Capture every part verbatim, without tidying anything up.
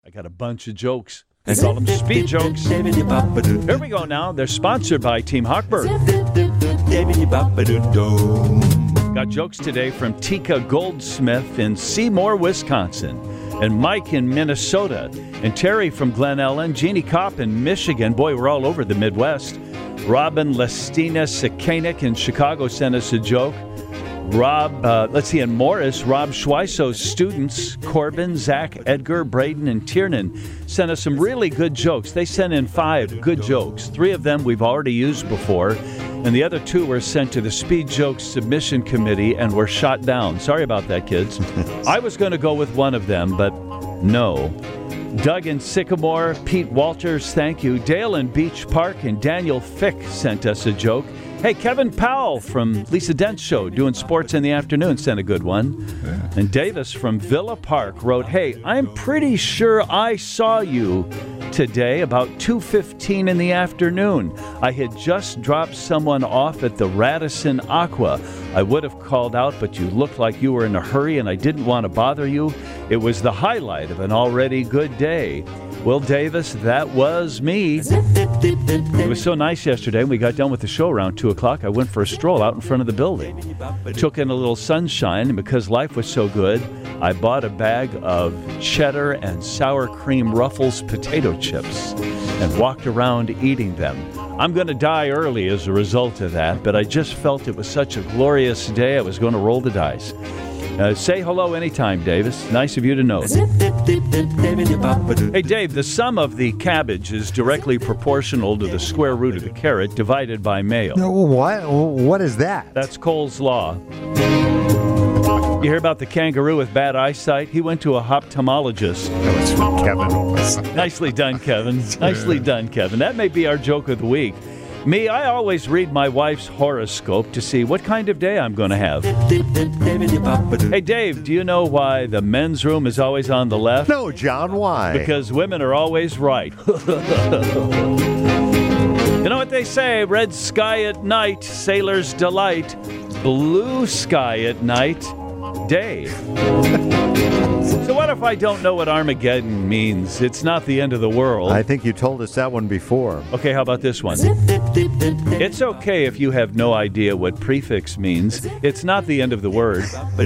I got a bunch of jokes. They call them speed jokes. Here we go now. They're sponsored by Team Hochberg. Got jokes today from Tika Goldsmith in Seymour, Wisconsin, and Mike in Minnesota, and Terry from Glen Ellen, Jeannie Kopp in Michigan. Boy, we're all over the Midwest. Robin Lestina Sekanik in Chicago sent us a joke. Rob, uh, let's see, in Morris, Rob Schweisso's students, Corbin, Zach, Edgar, Braden, and Tiernan, sent us some really good jokes. They sent in five good jokes. Three of them we've already used before, and the other two were sent to the Speed Jokes Submission Committee and were shot down. Sorry about that, kids. I was going to go with one of them, but no. Doug in Sycamore, Pete Walters, thank you. Dale in Beach Park, and Daniel Fick sent us a joke. Hey, Kevin Powell from Lisa Dent's show, doing sports in the afternoon, sent a good one. Yeah. And Davis from Villa Park wrote, hey, I'm pretty sure I saw you today about two fifteen in the afternoon. I had just dropped someone off at the Radisson Aqua. I would have called out, but you looked like you were in a hurry and I didn't want to bother you. It was the highlight of an already good day. Well, Davis, that was me. It was so nice yesterday. When we got done with the show around two o'clock, I went for a stroll out in front of the building. Took in a little sunshine, and because life was so good, I bought a bag of cheddar and sour cream Ruffles potato chips and walked around eating them. I'm going to die early as a result of that, but I just felt it was such a glorious day, I was going to roll the dice. Uh, say hello anytime, Davis. Nice of you to know. Hey, Dave, the sum of the cabbage is directly proportional to the square root of the carrot divided by Mayo. No, what? What is that? That's Cole's Law. You hear about the kangaroo with bad eyesight? He went to a ophthalmologist. That was from Kevin. Nicely done, Kevin. Nicely done, Kevin. That may be our joke of the week. Me, I always read my wife's horoscope to see what kind of day I'm going to have. Hey, Dave, do you know why the men's room is always on the left? No, John, why? Because women are always right. You know what they say, red sky at night, sailor's delight, blue sky at night, day. So what if I don't know what Armageddon means? It's not the end of the world. I think you told us that one before. Okay, how about this one? It's okay if you have no idea what prefix means. It's not the end of the word.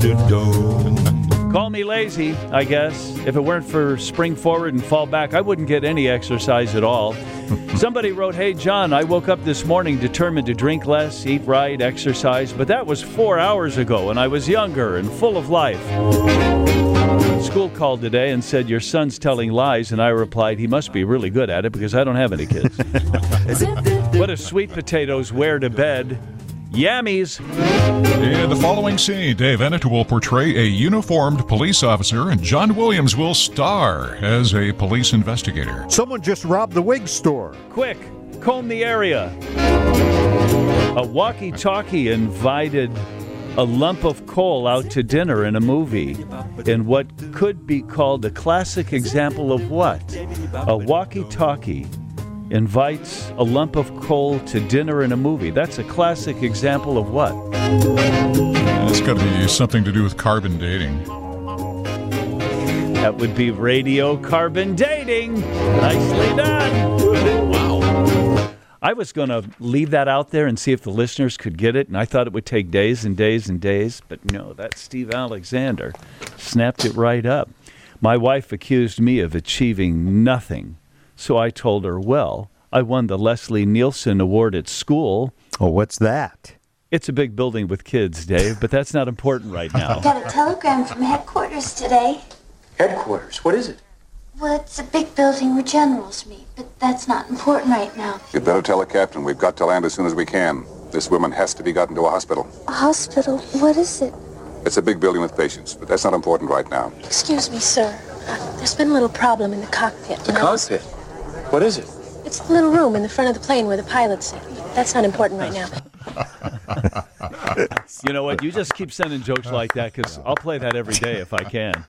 Call me lazy, I guess. If it weren't for spring forward and fall back, I wouldn't get any exercise at all. Somebody wrote, hey, John, I woke up this morning determined to drink less, eat right, exercise, but that was four hours ago, and I was younger and full of life. School called today and said, your son's telling lies, and I replied, he must be really good at it because I don't have any kids. What do sweet potatoes wear to bed? Yammies. In the following scene, Dave Ennett will portray a uniformed police officer, and John Williams will star as a police investigator. Someone just robbed the wig store. Quick, comb the area. A walkie-talkie invited a lump of coal out to dinner in a movie, in what could be called a classic example of what? A walkie-talkie invites a lump of coal to dinner in a movie. That's a classic example of what? Yeah, it's got to be something to do with carbon dating. That would be radiocarbon dating. Nicely done. Wow. I was going to leave that out there and see if the listeners could get it, and I thought it would take days and days and days, but no, that Steve Alexander snapped it right up. My wife accused me of achieving nothing. So I told her, well, I won the Leslie Nielsen Award at school. Oh, what's that? It's a big building with kids, Dave, but that's not important right now. Got a telegram from headquarters today. Headquarters? What is it? Well, it's a big building where generals meet, but that's not important right now. You'd better tell the captain. We've got to land as soon as we can. This woman has to be gotten to a hospital. A hospital? What is it? It's a big building with patients, but that's not important right now. Excuse me, sir. Uh, there's been a little problem in the cockpit. The cockpit? What is it? It's the little room in the front of the plane where the pilots sit. That's not important right now. You know what? You just keep sending jokes like that because I'll play that every day if I can.